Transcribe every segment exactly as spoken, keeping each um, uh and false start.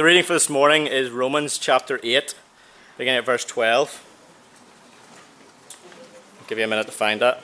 The reading for this morning is Romans chapter eight, beginning at verse twelve. I'll give you a minute to find that.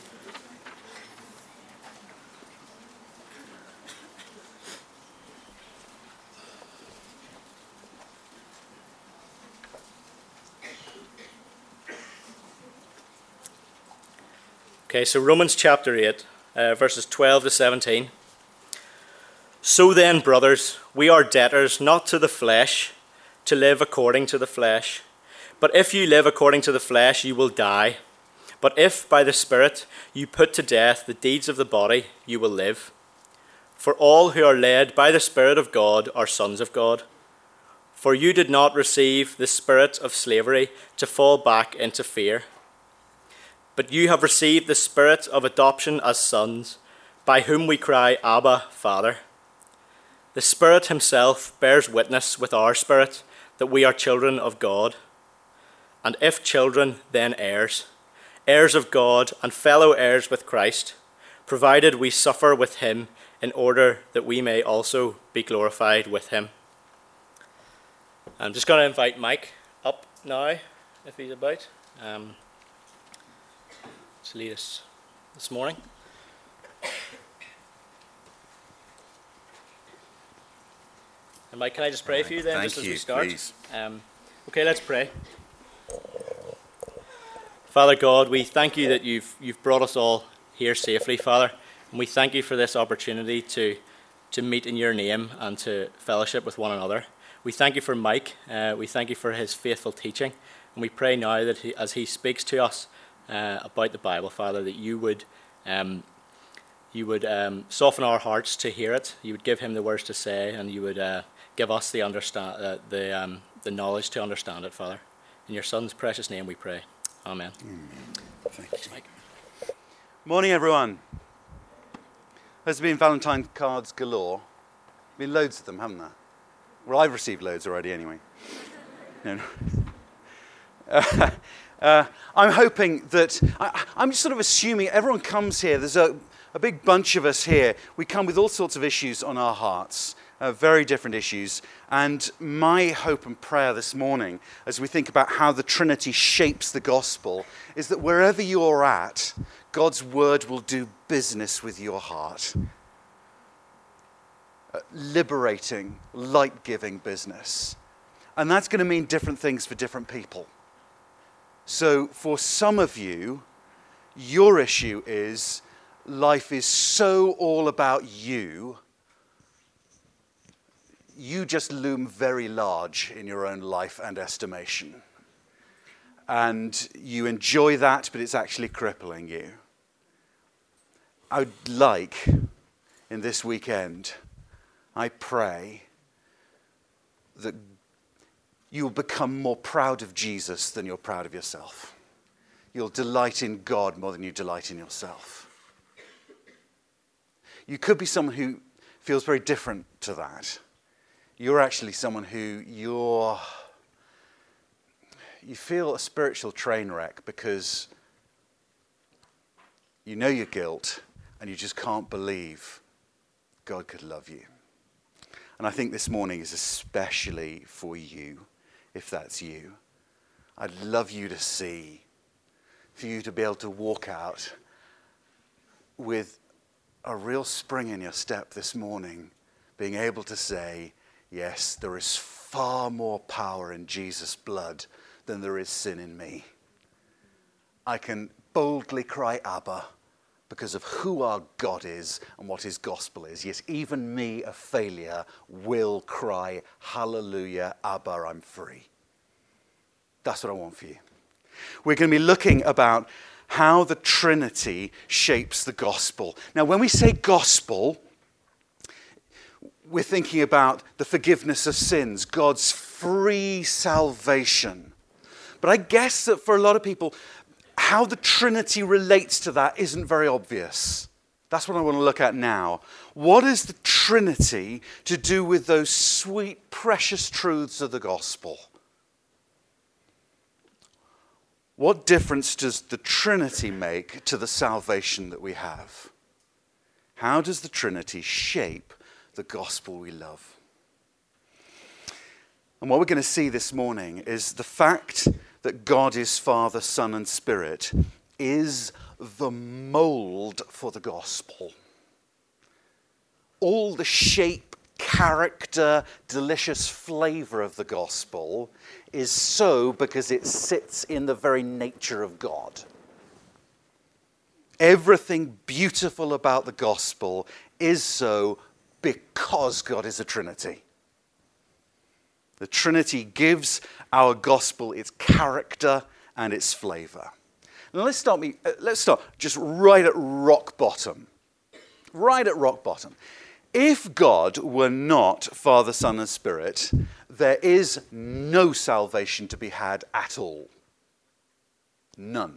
Okay, so Romans chapter eight, uh, verses twelve to seventeen. So then, brothers, we are debtors not to the flesh, to live according to the flesh. But if you live according to the flesh, you will die. But if by the Spirit you put to death the deeds of the body, you will live. For all who are led by the Spirit of God are sons of God. For you did not receive the spirit of slavery to fall back into fear. But you have received the Spirit of adoption as sons, by whom we cry, Abba, Father. The Spirit himself bears witness with our spirit that we are children of God. And if children, then heirs, heirs of God and fellow heirs with Christ, provided we suffer with him in order that we may also be glorified with him. I'm just going to invite Mike up now, if he's about, um, to lead us this morning. And Mike, can I just pray right, for you then, thank just as you, we start? Please. Um, okay, let's pray. Father God, we thank you that you've you've brought us all here safely, Father, and we thank you for this opportunity to to meet in your name and to fellowship with one another. We thank you for Mike. Uh, we thank you for his faithful teaching, and we pray now that he, as he speaks to us uh, about the Bible, Father, that you would um, you would um, soften our hearts to hear it. You would give him the words to say, and you would uh, give us the understand uh, the um, the knowledge to understand it, Father. In your Son's precious name, we pray. Amen. Mm, thank you. Mike. Morning, everyone. There's been Valentine cards galore. Been loads of them, haven't there? Well, I've received loads already, anyway. No, no. Uh, uh, I'm hoping that I, I'm just sort of assuming everyone comes here. There's a, a big bunch of us here. We come with all sorts of issues on our hearts. Uh, very different issues. And my hope and prayer this morning, as we think about how the Trinity shapes the gospel, is that wherever you're at, God's word will do business with your heart. Uh, liberating, light-giving business. And that's going to mean different things for different people. So for some of you, your issue is life is so all about you, you just loom very large in your own life and estimation. And you enjoy that, but it's actually crippling you. I would like, in this weekend, I pray that you'll become more proud of Jesus than you're proud of yourself. You'll delight in God more than you delight in yourself. You could be someone who feels very different to that. You're actually someone who you're, you feel a spiritual train wreck because you know your guilt and you just can't believe God could love you. And I think this morning is especially for you, if that's you. I'd love you to see, for you to be able to walk out with a real spring in your step this morning, being able to say, yes, there is far more power in Jesus' blood than there is sin in me. I can boldly cry Abba because of who our God is and what his gospel is. Yes, even me, a failure, will cry, hallelujah, Abba, I'm free. That's what I want for you. We're going to be looking about how the Trinity shapes the gospel. Now, when we say gospel, we're thinking about the forgiveness of sins, God's free salvation. But I guess that for a lot of people, how the Trinity relates to that isn't very obvious. That's what I want to look at now. What is the Trinity to do with those sweet, precious truths of the gospel? What difference does the Trinity make to the salvation that we have? How does the Trinity shape the gospel we love? And what we're going to see this morning is the fact that God is Father, Son, and Spirit is the mold for the gospel. All the shape, character, delicious flavor of the gospel is so because it sits in the very nature of God. Everything beautiful about the gospel is so because God is a Trinity. The Trinity gives our gospel its character and its flavor. Now let's start, me, uh, let's start just right at rock bottom. Right at rock bottom. If God were not Father, Son, and Spirit, there is no salvation to be had at all. None.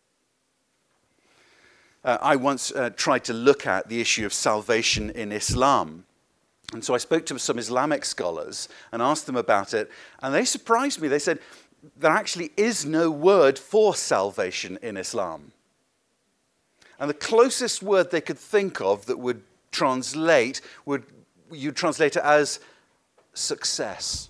Uh, I once uh, tried to look at the issue of salvation in Islam. And so I spoke to some Islamic scholars and asked them about it. And they surprised me. They said, there actually is no word for salvation in Islam. And the closest word they could think of that would translate, would you translate it as success.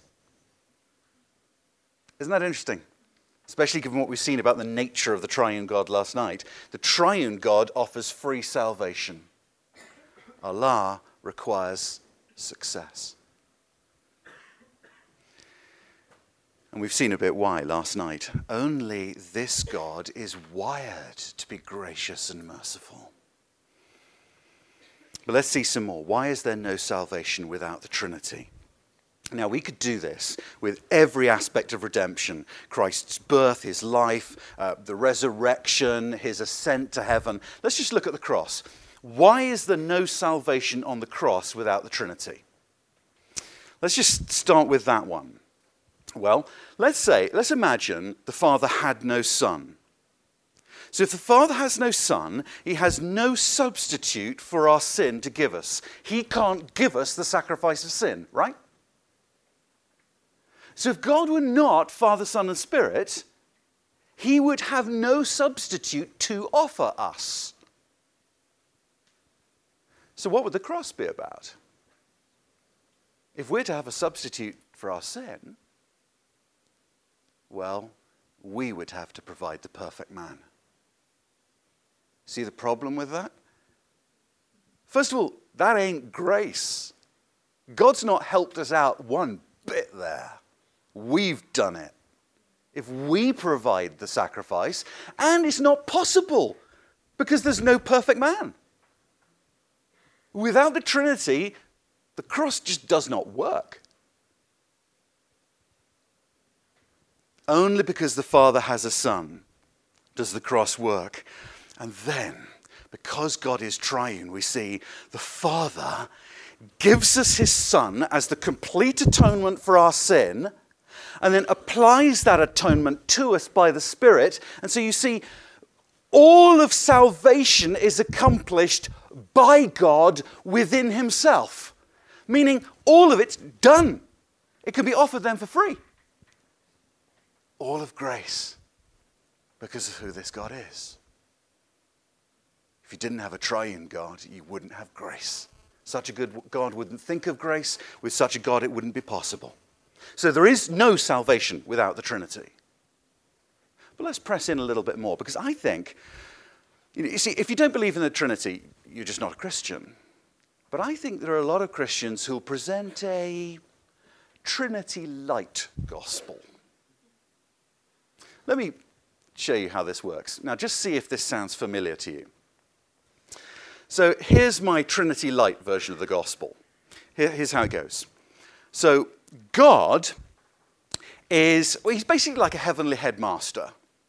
Isn't that interesting? Especially given what we've seen about the nature of the triune God last night. The triune God offers free salvation. Allah requires success. And we've seen a bit why last night. Only this God is wired to be gracious and merciful. But let's see some more. Why is there no salvation without the Trinity? Now, we could do this with every aspect of redemption. Christ's birth, his life, uh, the resurrection, his ascent to heaven. Let's just look at the cross. Why is there no salvation on the cross without the Trinity? Let's just start with that one. Well, let's say, let's imagine the Father had no Son. So if the Father has no Son, he has no substitute for our sin to give us. He can't give us the sacrifice of sin, right? So if God were not Father, Son, and Spirit, he would have no substitute to offer us. So what would the cross be about? If we're to have a substitute for our sin, well, we would have to provide the perfect man. See the problem with that? First of all, that ain't grace. God's not helped us out one bit there. We've done it. If we provide the sacrifice, and it's not possible because there's no perfect man. Without the Trinity, the cross just does not work. Only because the Father has a Son does the cross work. And then, because God is triune, we see the Father gives us his Son as the complete atonement for our sin, and then applies that atonement to us by the Spirit. And so you see, all of salvation is accomplished by God within himself. Meaning, all of it's done. It can be offered then for free. All of grace, because of who this God is. If you didn't have a triune God, you wouldn't have grace. Such a good God wouldn't think of grace. With such a God, it wouldn't be possible. So there is no salvation without the Trinity. But let's press in a little bit more, because I think, you know, you see, if you don't believe in the Trinity, you're just not a Christian. But I think there are a lot of Christians who present a Trinity-light gospel. Let me show you how this works. Now, just see if this sounds familiar to you. So here's my Trinity-light version of the gospel. Here, here's how it goes. So God is, well, he's basically like a heavenly headmaster.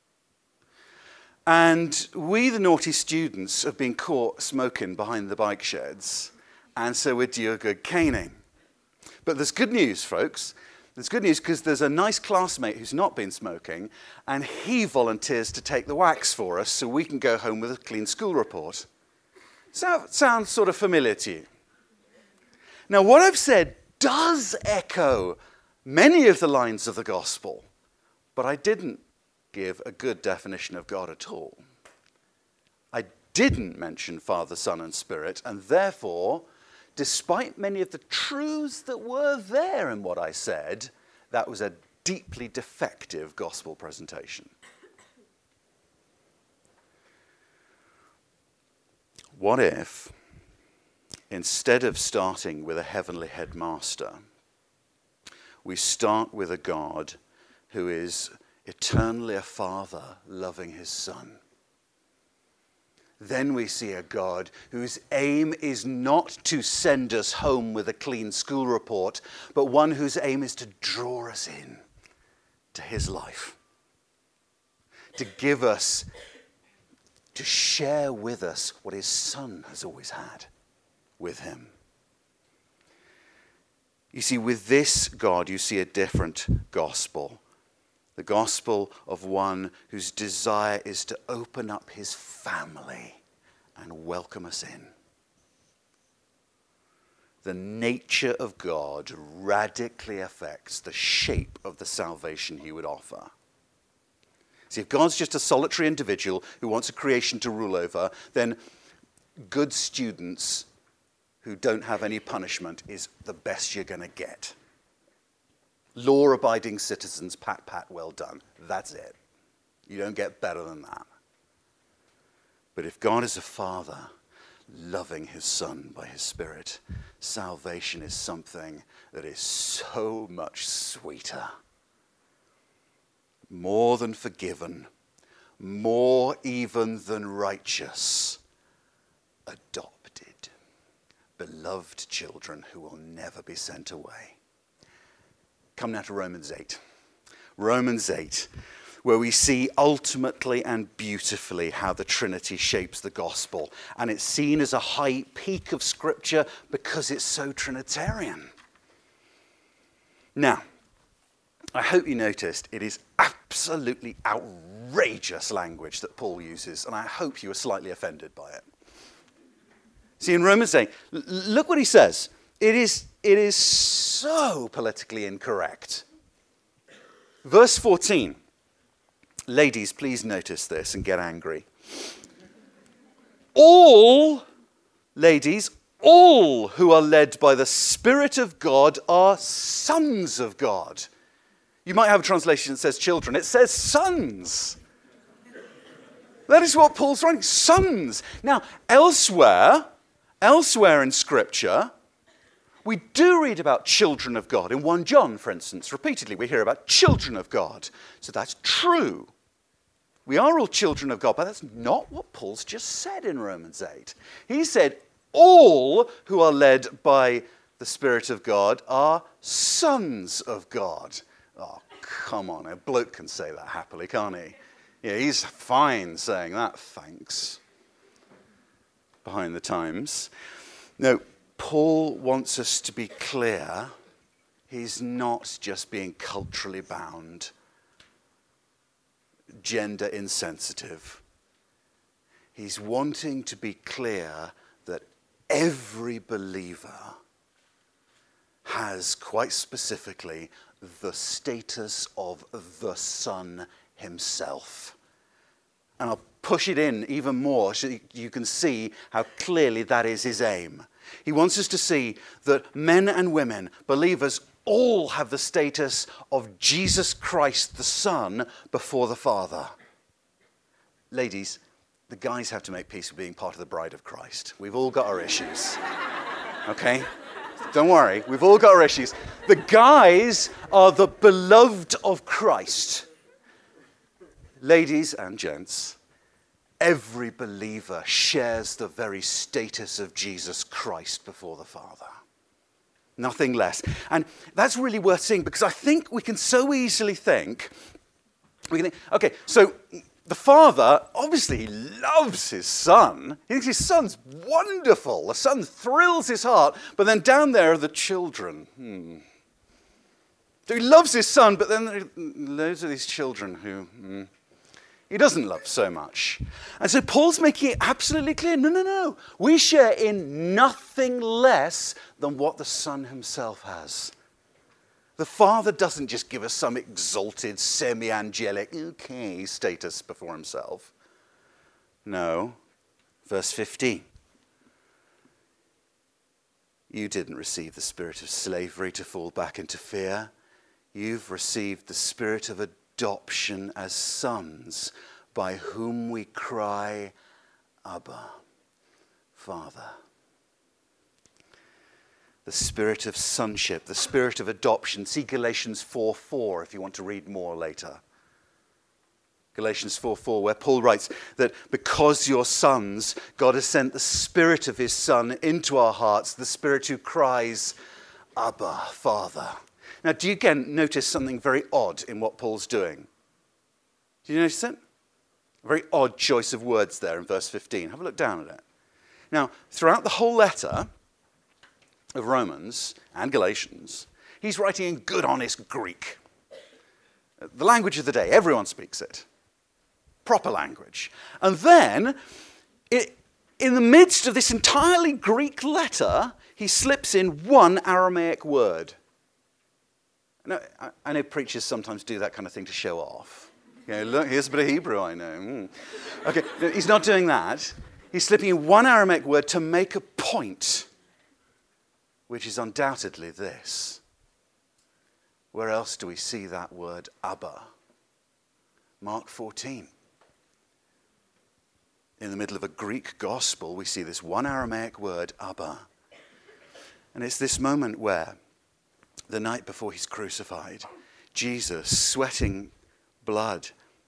And we, the naughty students, have been caught smoking behind the bike sheds, and so we're due a good caning. But there's good news, folks. There's good news because there's a nice classmate who's not been smoking, and he volunteers to take the wax for us so we can go home with a clean school report. So, sounds sort of familiar to you. Now, what I've said does echo many of the lines of the gospel, but I didn't give a good definition of God at all. I didn't mention Father, Son, and Spirit, and therefore, despite many of the truths that were there in what I said, that was a deeply defective gospel presentation. What if, instead of starting with a heavenly headmaster, we start with a God who is eternally a father loving his son? Then we see a God whose aim is not to send us home with a clean school report, but one whose aim is to draw us in to his life, to give us, to share with us what his son has always had with him. You see, with this God, you see a different gospel. The gospel of one whose desire is to open up his family and welcome us in. The nature of God radically affects the shape of the salvation he would offer. See, if God's just a solitary individual who wants a creation to rule over, then good students who don't have any punishment is the best you're going to get. Law-abiding citizens, pat, pat, well done. That's it. You don't get better than that. But if God is a father loving his son by his Spirit, salvation is something that is so much sweeter. More than forgiven, more even than righteous, adopted, beloved children who will never be sent away. Come now to Romans eight. Romans eight, where we see ultimately and beautifully how the Trinity shapes the gospel. And it's seen as a high peak of Scripture because it's so Trinitarian. Now, I hope you noticed it is absolutely outrageous language that Paul uses, and I hope you were slightly offended by it. See, in Romans eight, l- look what he says. It is, it is so politically incorrect. Verse fourteen. Ladies, please notice this and get angry. All, ladies, all who are led by the Spirit of God are sons of God. You might have a translation that says children. It says sons. That is what Paul's writing, sons. Now, elsewhere, elsewhere in Scripture, we do read about children of God. In First John, for instance, repeatedly we hear about children of God. So that's true. We are all children of God, but that's not what Paul's just said in Romans eight. He said all who are led by the Spirit of God are sons of God. Oh, come on, a bloke can say that happily, can't he? Yeah, he's fine saying that, thanks. Behind the times. No, Paul wants us to be clear. He's not just being culturally bound, gender insensitive. He's wanting to be clear that every believer has, quite specifically, the status of the Son himself. And I'll push it in even more so you can see how clearly that is his aim. He wants us to see that men and women, believers, all have the status of Jesus Christ the Son before the Father. Ladies, the guys have to make peace with being part of the bride of Christ. We've all got our issues. Okay? Don't worry, we've all got our issues. The guys are the beloved of Christ. Ladies and gents, every believer shares the very status of Jesus Christ before the Father. Nothing less. And that's really worth seeing because I think we can so easily think, we can think, okay, so the Father, obviously he loves his Son. He thinks his Son's wonderful. The Son thrills his heart. But then down there are the children. Hmm. So he loves his Son, but then there are loads of these children who hmm, he doesn't love so much. And so Paul's making it absolutely clear, no, no, no. We share in nothing less than what the Son himself has. The Father doesn't just give us some exalted, semi-angelic, okay, status before himself. No. Verse fifteen. You didn't receive the spirit of slavery to fall back into fear. you've received the spirit of adoption as sons, by whom we cry, Abba, Father. The spirit of sonship, the spirit of adoption. See Galatians four four if you want to read more later. Galatians four four, where Paul writes that because you're sons, God has sent the Spirit of his Son into our hearts, the Spirit who cries, Abba, Father. Now, do you again notice something very odd in what Paul's doing? Do you notice it? A very odd choice of words there in verse fifteen. Have a look down at it. Now, throughout the whole letter of Romans and Galatians, he's writing in good, honest Greek. The language of the day, everyone speaks it. Proper language. And then, it, in the midst of this entirely Greek letter, he slips in one Aramaic word. Now, I, I know preachers sometimes do that kind of thing to show off. You know, look, here's a bit of Hebrew I know. Mm. Okay, no, he's not doing that. He's slipping in one Aramaic word to make a point, which is undoubtedly this. Where else do we see that word Abba? Mark fourteen. In the middle of a Greek gospel, we see this one Aramaic word, Abba. And it's this moment where, the night before he's crucified, Jesus, sweating blood,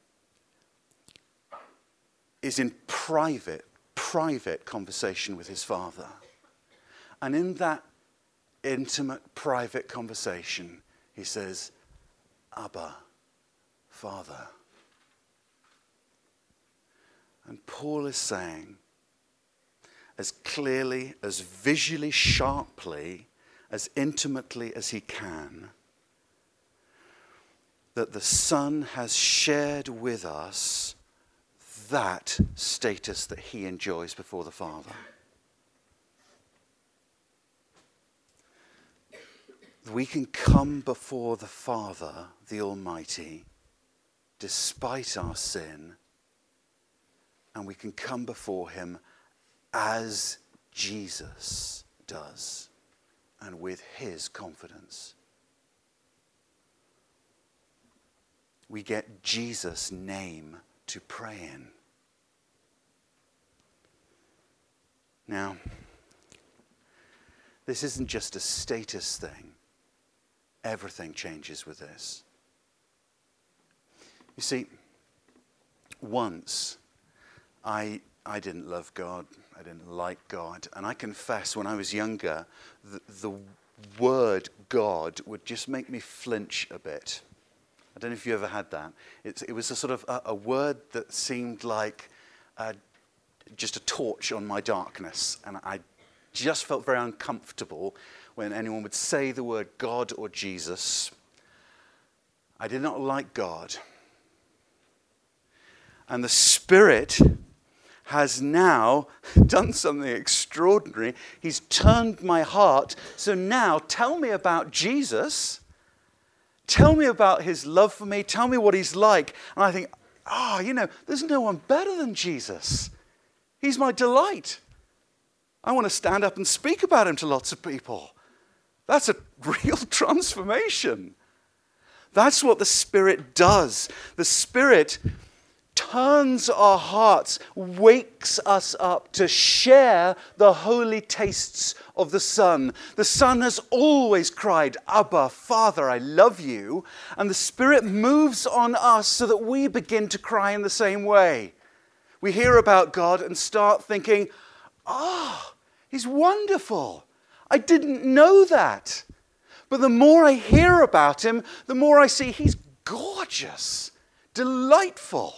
is in private, private conversation with his Father. And in that intimate, private conversation, he says, Abba, Father. And Paul is saying, as clearly, as visually sharply, as intimately as he can, that the Son has shared with us that status that he enjoys before the Father. We can come before the Father, the Almighty, despite our sin, and we can come before him as Jesus does, and with his confidence. We get Jesus' name to pray in. Now, this isn't just a status thing. Everything changes with this. You see, once I I didn't love God. I didn't like God. And I confess, when I was younger, the, the word God would just make me flinch a bit. I don't know if you ever had that. It, it was a sort of a, a word that seemed like uh, just a torch on my darkness. And I just felt very uncomfortable when anyone would say the word God or Jesus. I did not like God. And the Spirit has now done something extraordinary. He's turned my heart. So now tell me about Jesus. Tell me about his love for me. Tell me what he's like. And I think, ah, oh, you know, there's no one better than Jesus. He's my delight. I want to stand up and speak about him to lots of people. That's a real transformation. That's what the Spirit does. The Spirit turns our hearts, wakes us up to share the holy tastes of the Son. The Son has always cried, Abba, Father, I love you. And the Spirit moves on us so that we begin to cry in the same way. We hear about God and start thinking, ah, oh, he's wonderful. I didn't know that. But the more I hear about him, the more I see he's gorgeous, delightful.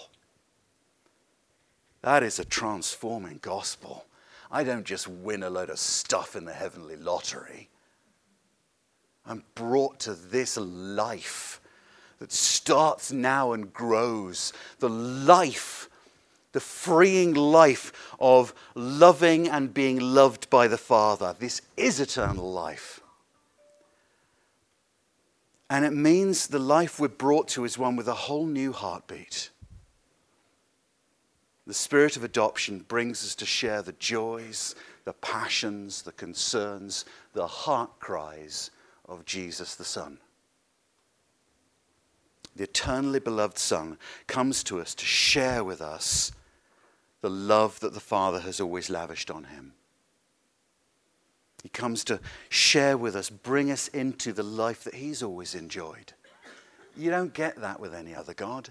That is a transforming gospel. I don't just win a load of stuff in the heavenly lottery. I'm brought to this life that starts now and grows. The life, the freeing life of loving and being loved by the Father. This is eternal life. And it means the life we're brought to is one with a whole new heartbeat. The spirit of adoption brings us to share the joys, the passions, the concerns, the heart cries of Jesus the Son. the eternally beloved Son, comes to us to share with us the love that the Father has always lavished on him. He comes to share with us, bring us into the life that he's always enjoyed. You don't get that with any other God.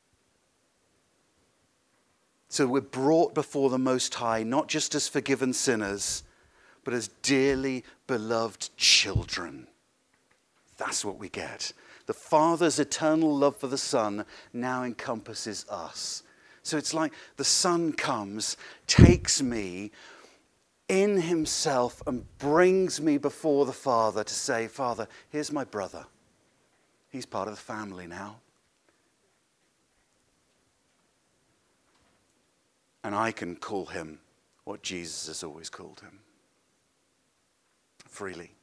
So we're brought before the Most High, not just as forgiven sinners, but as dearly beloved children. That's what we get. The Father's eternal love for the Son now encompasses us. So it's like the Son comes, takes me in himself and brings me before the Father to say, Father, here's my brother. He's part of the family now. And I can call him what Jesus has always called him. Freely.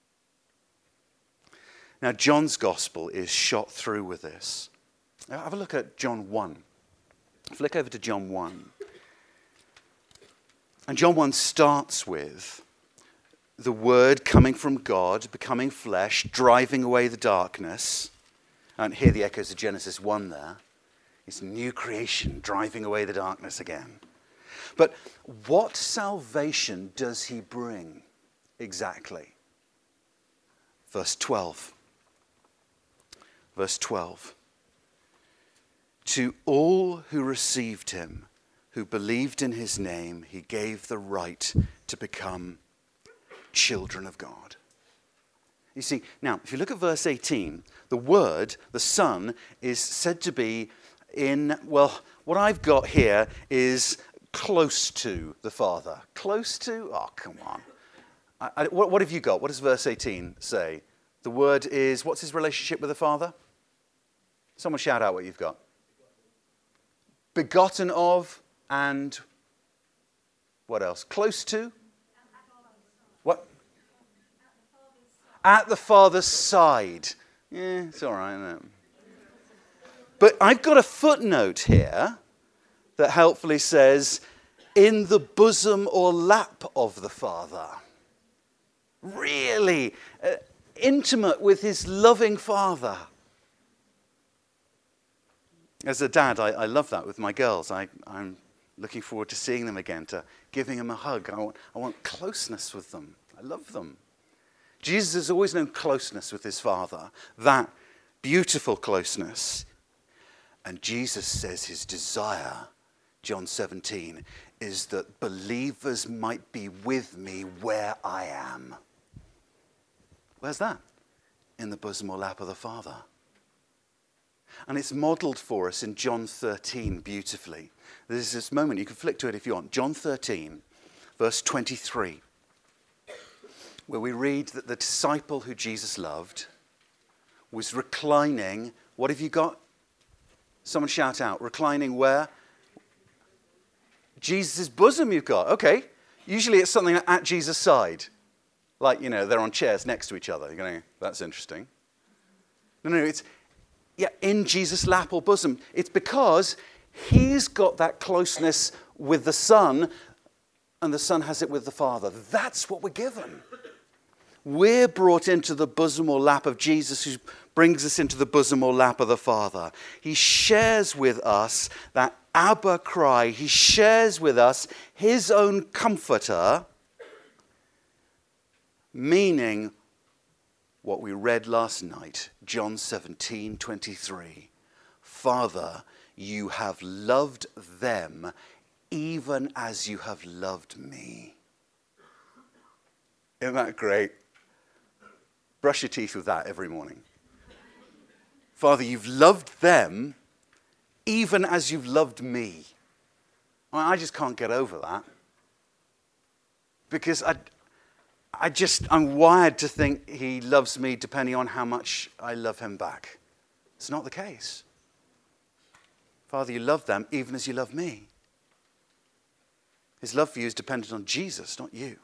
Now, John's gospel is shot through with this. Now, have a look at John one. Flick over to John one. And John one starts with the Word coming from God, becoming flesh, driving away the darkness. And hear the echoes of Genesis one there. It's new creation, driving away the darkness again. But what salvation does he bring exactly? Verse twelve. Verse twelve. To all who received him, who believed in his name, he gave the right to become children of God. You see, now, if you look at verse eighteen, the Word, the Son, is said to be in, well, what I've got here is close to the Father. Close to? Oh, come on. I, I, what, what have you got? What does verse eighteen say? The Word is, what's his relationship with the Father? Someone shout out what you've got. Begotten of, and what else? Close to? What? At the Father's side. Yeah, it's all right, isn't it? But I've got a footnote here that helpfully says, in the bosom or lap of the Father. Really uh, intimate with his loving Father. As a dad, I, I love that with my girls. I, I'm looking forward to seeing them again, to giving them a hug. I want, I want closeness with them. I love them. Jesus has always known closeness with his Father, that beautiful closeness. And Jesus says his desire, John seventeen, is that believers might be with me where I am. Where's that? In the bosom or lap of the Father. And it's modeled for us in John thirteen beautifully. There's this moment, you can flick to it if you want. John thirteen, verse twenty-three, where we read that the disciple who Jesus loved was reclining. What have you got? Someone shout out. Reclining where? Jesus' bosom you've got. Okay. Usually it's something at Jesus' side. Like, you know, they're on chairs next to each other. You're going, that's interesting. No, no, it's, yeah, in Jesus' lap or bosom. It's because he's got that closeness with the Son, and the Son has it with the Father. That's what we're given. We're brought into the bosom or lap of Jesus, who brings us into the bosom or lap of the Father. He shares with us that Abba cry. He shares with us his own comforter, meaning what we read last night, John seventeen twenty-three. Father, you have loved them even as you have loved me. Isn't that great? Brush your teeth with that every morning. Father, you've loved them even as you've loved me. I mean, I just can't get over that. Because I, I just, I'm wired to think he loves me depending on how much I love him back. It's not the case. Father, you love them even as you love me. His love for you is dependent on Jesus, not you.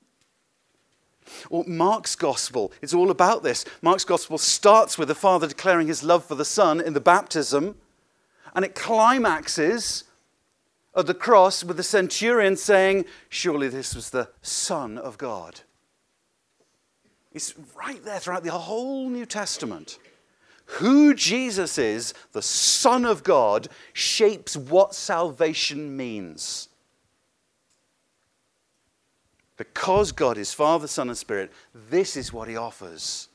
Or Mark's gospel, it's all about this. Mark's gospel starts with the Father declaring his love for the Son in the baptism, and it climaxes at the cross with the centurion saying, surely this was the Son of God. It's right there throughout the whole New Testament. Who Jesus is, the Son of God, shapes what salvation means. Because God is Father, Son, and Spirit, this is what he offers.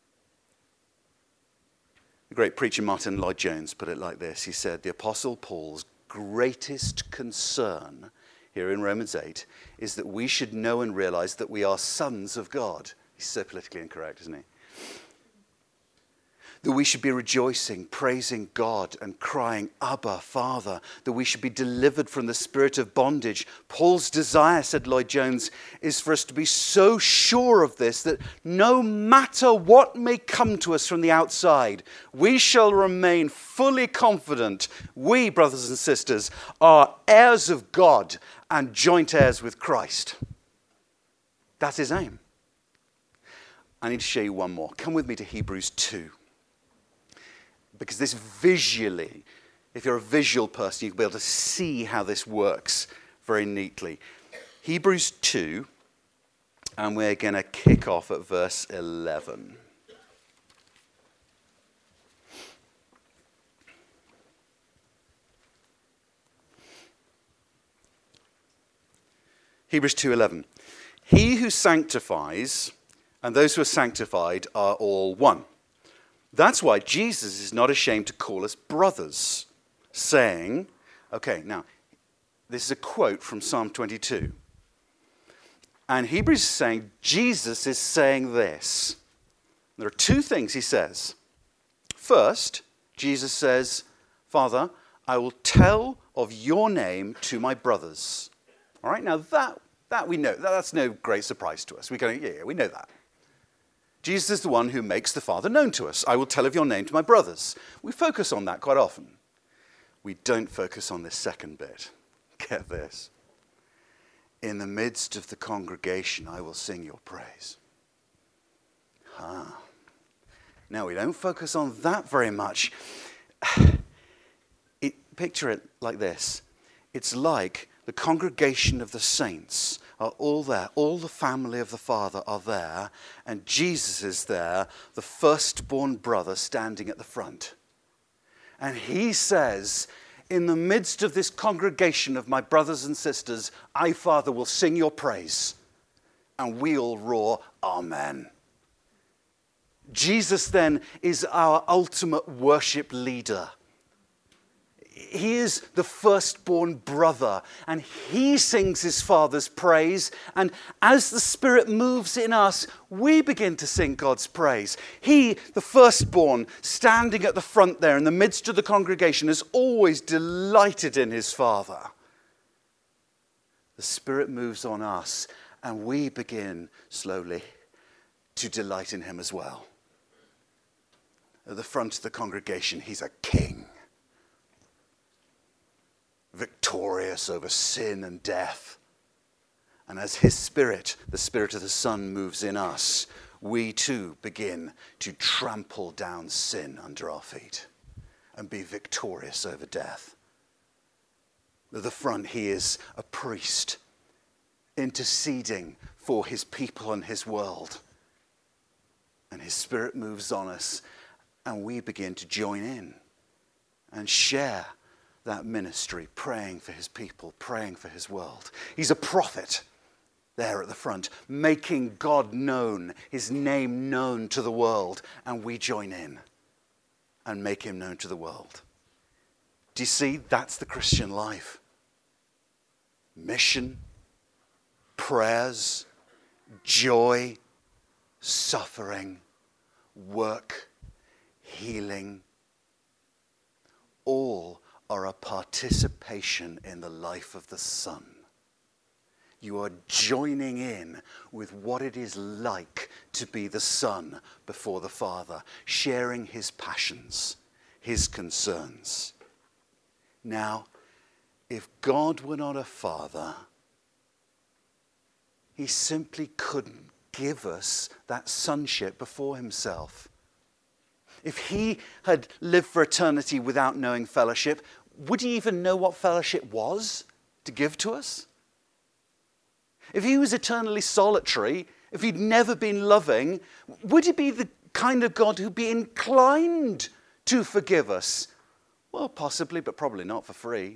The great preacher Martin Lloyd-Jones put it like this. He said, the Apostle Paul's greatest concern here in Romans eight is that we should know and realize that we are sons of God. He's so politically incorrect, isn't he? That we should be rejoicing, praising God and crying, Abba, Father. That we should be delivered from the spirit of bondage. Paul's desire, said Lloyd-Jones, is for us to be so sure of this that no matter what may come to us from the outside, we shall remain fully confident we, brothers and sisters, are heirs of God and joint heirs with Christ. That's his aim. I need to show you one more. Come with me to Hebrews two. Because this visually, if you're a visual person, you'll be able to see how this works very neatly. Hebrews two, and we're going to kick off at verse eleven. Hebrews two eleven. He who sanctifies and those who are sanctified are all one. That's why Jesus is not ashamed to call us brothers, saying, okay, now, this is a quote from Psalm twenty-two. And Hebrews is saying, Jesus is saying this. There are two things he says. First, Jesus says, Father, I will tell of your name to my brothers. All right, now that, that we know, that's no great surprise to us. We go, yeah, yeah, we know that. Jesus is the one who makes the Father known to us. I will tell of your name to my brothers. We focus on that quite often. We don't focus on this second bit. Get this. In the midst of the congregation, I will sing your praise. Huh. Now, we don't focus on that very much. It, picture it like this. It's like the congregation of the saints are all there. All the family of the Father are there. And Jesus is there, the firstborn brother standing at the front. And he says, in the midst of this congregation of my brothers and sisters, I, Father, will sing your praise. And we all roar, Amen. Jesus then is our ultimate worship leader. He is the firstborn brother, and he sings his Father's praise. And as the Spirit moves in us, we begin to sing God's praise. He, the firstborn, standing at the front there in the midst of the congregation, is always delighted in his Father. The Spirit moves on us, and we begin slowly to delight in him as well. At the front of the congregation, he's a king. Victorious over sin and death. And as his Spirit, the Spirit of the Son, moves in us, we too begin to trample down sin under our feet and be victorious over death. At the front, he is a priest interceding for his people and his world. And his Spirit moves on us, and we begin to join in and share that ministry, praying for his people, praying for his world. He's a prophet there at the front, making God known, his name known to the world, and we join in and make him known to the world. Do you see? That's the Christian life. Mission, prayers, joy, suffering, work, healing, all are a participation in the life of the Son. You are joining in with what it is like to be the Son before the Father, sharing his passions, his concerns. Now, if God were not a father, he simply couldn't give us that sonship before himself. If he had lived for eternity without knowing fellowship, would he even know what fellowship was to give to us? If he was eternally solitary, if he'd never been loving, would he be the kind of God who'd be inclined to forgive us? Well, possibly, but probably not for free.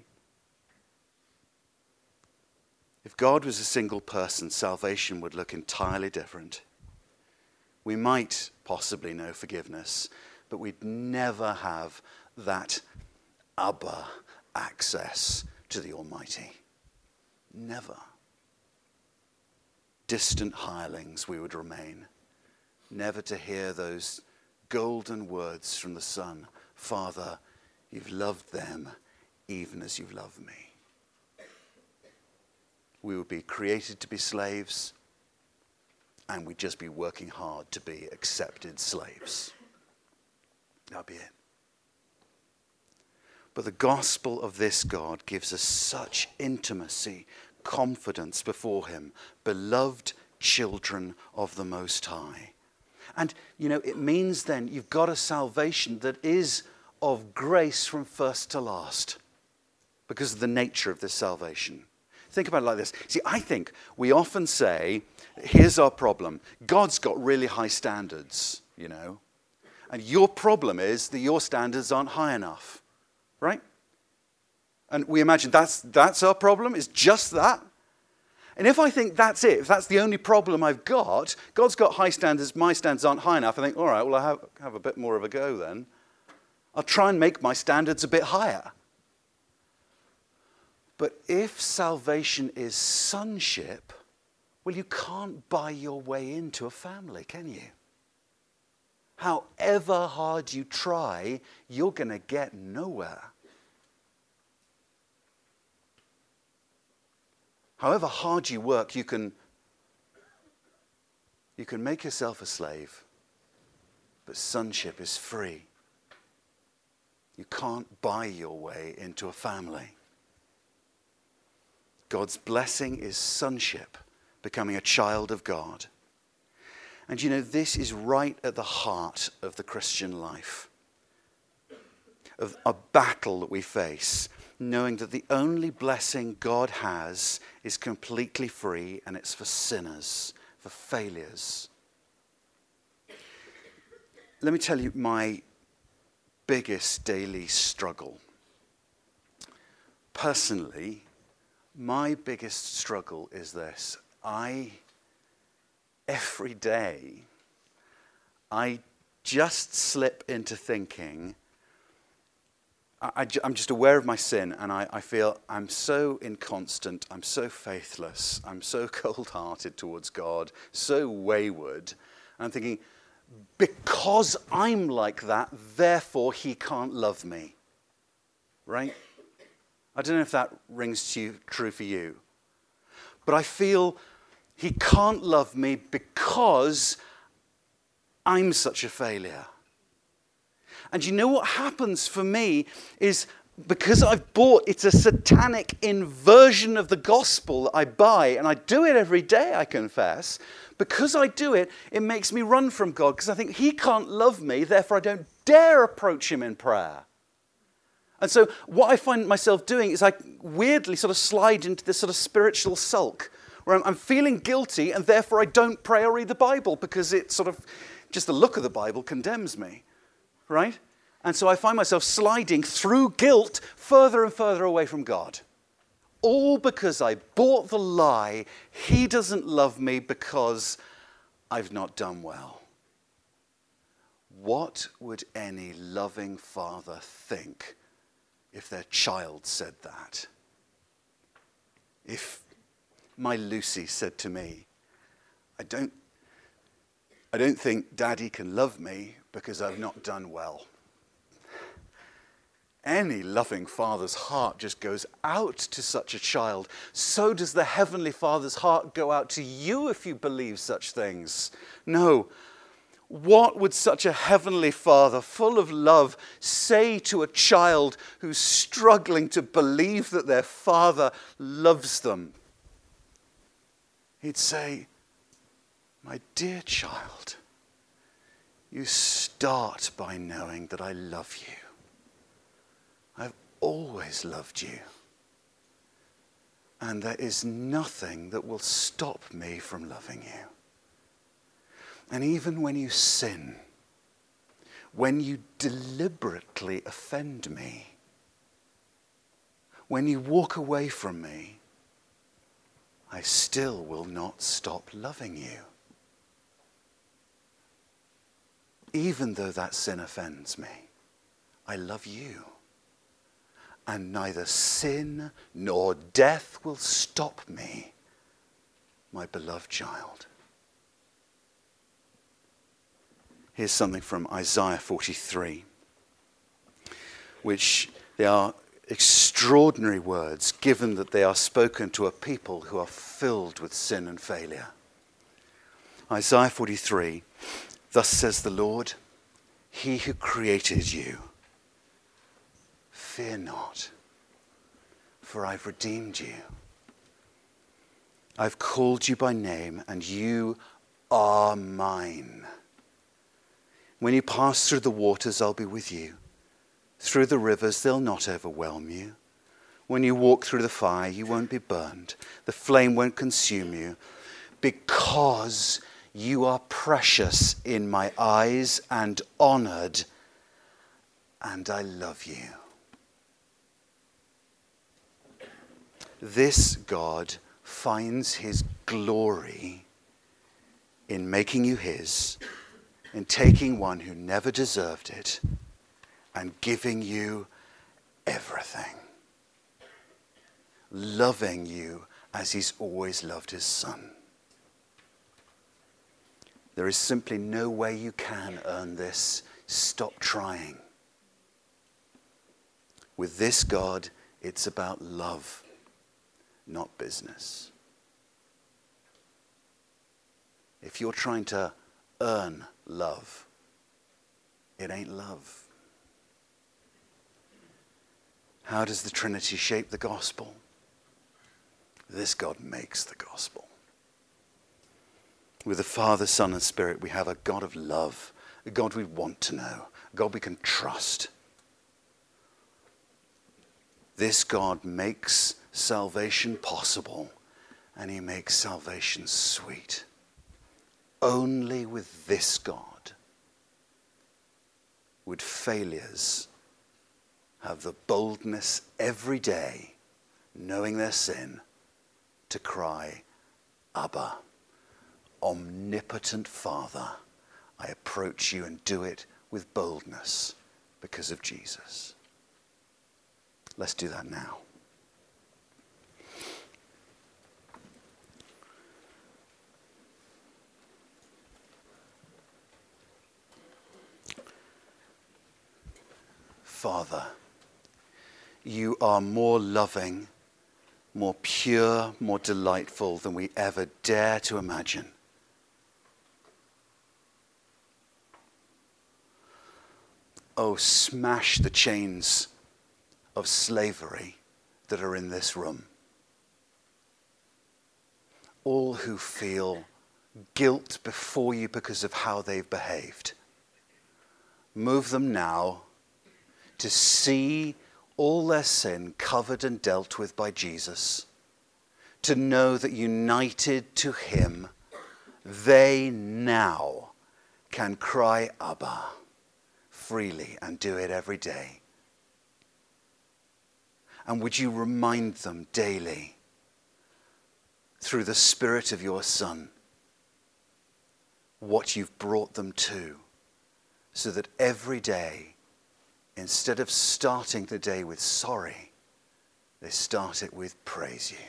If God was a single person, salvation would look entirely different. We might possibly know forgiveness, but we'd never have that Abba access to the Almighty. Never. Distant hirelings we would remain, never to hear those golden words from the Son, Father, you've loved them even as you've loved me. We would be created to be slaves, and we'd just be working hard to be accepted slaves. That'd be it. But the gospel of this God gives us such intimacy, confidence before him, beloved children of the Most High. And, you know, it means then you've got a salvation that is of grace from first to last because of the nature of this salvation. Think about it like this. See, I think we often say, here's our problem. God's got really high standards, you know. And your problem is that your standards aren't high enough, right? And we imagine that's, that's our problem, is just that. And if I think that's it, if that's the only problem I've got, God's got high standards, my standards aren't high enough, I think, all right, well, I'll have, have a bit more of a go then. I'll try and make my standards a bit higher. But if salvation is sonship, well, you can't buy your way into a family, can you? However hard you try, you're going to get nowhere. However hard you work, you can, you can make yourself a slave, but sonship is free. You can't buy your way into a family. God's blessing is sonship, becoming a child of God. And you know, this is right at the heart of the Christian life, of a battle that we face, knowing that the only blessing God has is completely free, and it's for sinners, for failures. Let me tell you my biggest daily struggle. Personally, my biggest struggle is this. I, every day, I just slip into thinking, I, I'm just aware of my sin, and I, I feel I'm so inconstant, I'm so faithless, I'm so cold-hearted towards God, so wayward. And I'm thinking, because I'm like that, therefore he can't love me. Right? I don't know if that rings to you, true for you. But I feel he can't love me because I'm such a failure. And you know what happens for me is, because I've bought, it's a satanic inversion of the gospel that I buy, and I do it every day, I confess. Because I do it, it makes me run from God, because I think he can't love me, therefore I don't dare approach him in prayer. And so what I find myself doing is I weirdly sort of slide into this sort of spiritual sulk, where I'm, I'm feeling guilty, and therefore I don't pray or read the Bible, because it sort of, just the look of the Bible condemns me. Right? And so I find myself sliding through guilt further and further away from God. All because I bought the lie, he doesn't love me because I've not done well. What would any loving father think if their child said that? If my Lucy said to me, I don't, I don't think Daddy can love me because I've not done well. Any loving father's heart just goes out to such a child. So does the Heavenly Father's heart go out to you if you believe such things. No. What would such a Heavenly Father, full of love, say to a child who's struggling to believe that their Father loves them? He'd say, my dear child, you start by knowing that I love you. I've always loved you. And there is nothing that will stop me from loving you. And even when you sin, when you deliberately offend me, when you walk away from me, I still will not stop loving you. Even though that sin offends me, I love you. And neither sin nor death will stop me, my beloved child. Here's something from Isaiah forty-three, which they are extraordinary words, given that they are spoken to a people who are filled with sin and failure. Isaiah forty-three, thus says the Lord, he who created you, fear not, for I've redeemed you. I've called you by name, and you are mine. When you pass through the waters, I'll be with you. Through the rivers, they'll not overwhelm you. When you walk through the fire, you won't be burned. The flame won't consume you, because you are precious in my eyes and honored, and I love you. This God finds his glory in making you his, in taking one who never deserved it and giving you everything. Loving you as he's always loved his son. There is simply no way you can earn this. Stop trying. With this God, it's about love, not business. If you're trying to earn love, it ain't love. How does the Trinity shape the gospel? This God makes the gospel. With the Father, Son, and Spirit, we have a God of love, a God we want to know, a God we can trust. This God makes salvation possible, and he makes salvation sweet. Only with this God would failures have the boldness every day, knowing their sin, to cry, Abba, omnipotent Father, I approach you and do it with boldness because of Jesus. Let's do that now. Father, you are more loving, more pure, more delightful than we ever dare to imagine. Oh, smash the chains of slavery that are in this room. All who feel guilt before you because of how they've behaved, move them now to see all their sin covered and dealt with by Jesus, to know that united to him, they now can cry Abba freely and do it every day. And would you remind them daily through the Spirit of your Son what you've brought them to, so that every day, instead of starting the day with sorry, they start it with praise you.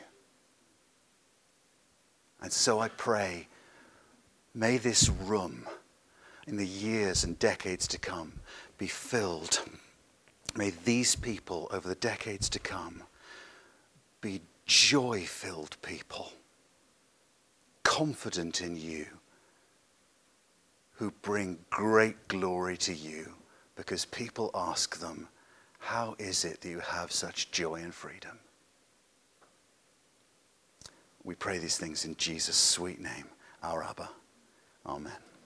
And so I pray, may this room in the years and decades to come be filled. May these people over the decades to come be joy-filled people, confident in you, who bring great glory to you. Because people ask them, how is it that you have such joy and freedom? We pray these things in Jesus' sweet name, our Abba. Amen.